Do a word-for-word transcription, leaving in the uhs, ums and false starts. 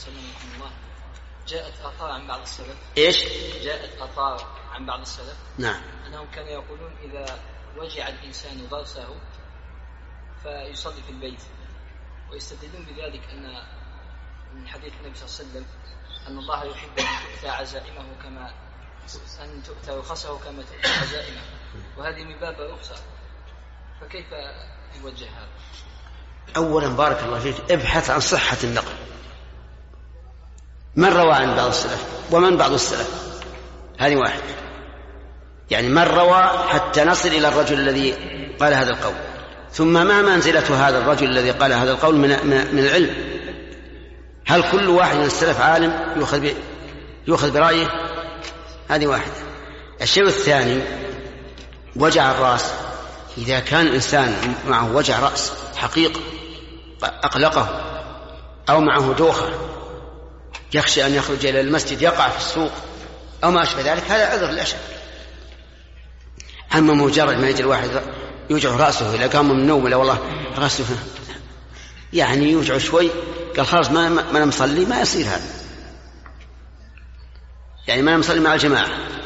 وسلم رحمه الله جاءت آثار عن بعض السلف. إيش؟ جاءت آثار عن بعض السلف. نعم. أنهم كانوا يقولون إذا وجع الإنسان ضرسه فيصلي في البيت، ويستدلون بذلك أن من حديث النبي صلى الله عليه وسلم أن الله يحب أن تؤتى عزائمه كما أن تؤتى رخصه كما تؤتى عزائمه، وهذه من باب الرخصة، فكيف يوجه هذا؟ أولا بارك الله فيك ابحث عن صحة النقل، من روى عن بعض السلف ومن بعض السلف، هذه واحد، يعني من روى حتى نصل إلى الرجل الذي قال هذا القول، ثم ما منزلة هذا الرجل الذي قال هذا القول من, من العلم، هل كل واحد من السلف عالم يؤخذ, يؤخذ برأيه؟ هذه واحدة. الشيء الثاني وجع الرأس، إذا كان الإنسان معه وجع رأس حقيقة أقلقه، أو معه دوخة يخشى أن يخرج إلى المسجد يقع في السوق أو ما أشبه ذلك، هذا عذر لا شك. أما مجرد ما يجي الواحد يوجع رأسه إذا قام من النوم لا والله رأسه يعني يوجع شوي قال خلاص ما ما نصلي، ما يصير هذا، يعني ما نصلي مع الجماعة.